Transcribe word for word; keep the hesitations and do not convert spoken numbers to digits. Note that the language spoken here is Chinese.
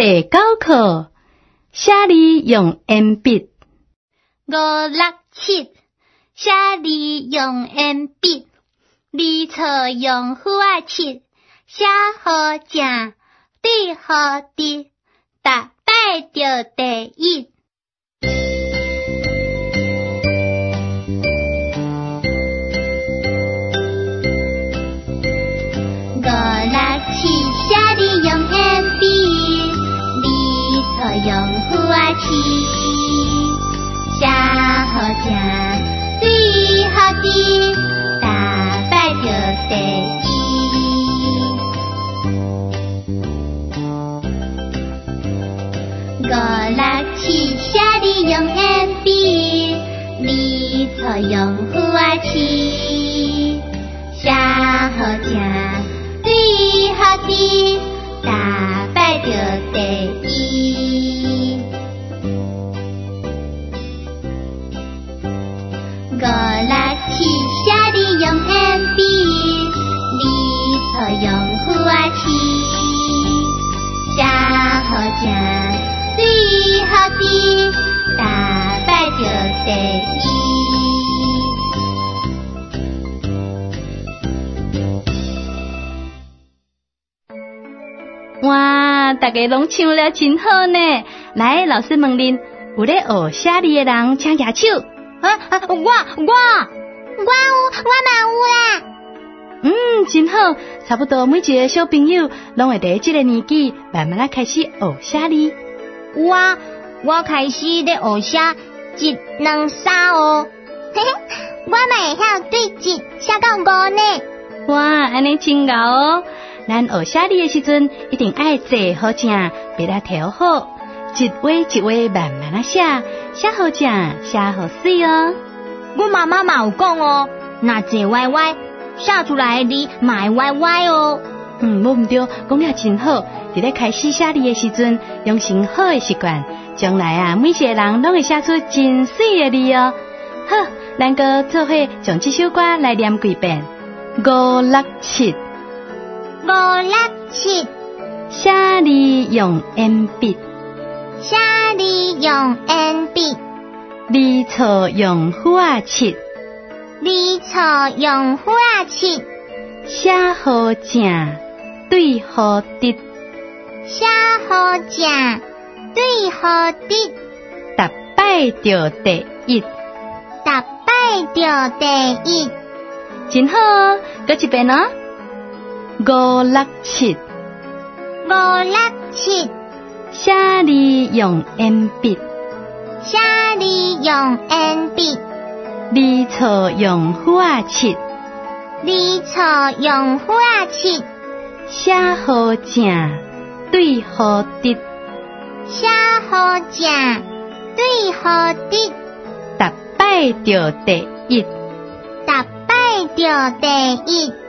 第九课，写字用鉛筆。 五六七，写字用鉛筆，字錯用虎仔切，寫好正，對好直，逐擺著第一。五六七，寫字用鉛筆，字錯用虎仔切，寫好正，對好直，逐擺著第一。五六七，寫字用鉛筆，字錯用虎仔切，寫好正，對好直，逐擺著第一。五六七，寫字用鉛筆，字錯用虎仔切，寫好正，對好直，逐擺著第一。 哇，大家拢唱了真好呢！来，老師問恁，有咧學寫字的人請舉手。 啊啊！我我我有，我嘛有啦。 嗯，真好，差不多每一個小朋友攏會在這個年紀慢慢啊開始學寫字。 我我開始咧學寫一、兩、三哦，嘿嘿，我嘛會曉對一寫到五呢。 哇，安尼真牛哦！咱學寫字的時陣，一定愛坐好正，筆啊調好，一畫一畫慢慢啊寫，寫好正，寫好水哦。 我媽媽嘛有講哦，那坐歪歪，寫出來的字嘛會歪歪哦。 嗯，無毋對，講了真好。佇咧開始寫字的時陣，養成好的習慣，將來啊，每一個人攏會寫出真水的字哦。好，咱個做伙將這首歌來念幾遍。五六七， 五六七， 寫字用鉛筆， 寫字用鉛筆， 字錯用虎仔切， 字錯用虎仔切， 寫好正，對好直， 寫好正，對好直， 逐擺著第一， 逐擺著第一。 真好哦，擱一遍哦。五六七， 五六七， 寫字用鉛筆， 寫字用鉛筆， 字錯用虎仔切， 字錯用虎仔切， 寫好正，對好直， 寫好正，對好直， 逐擺著第一。 逐擺著第一。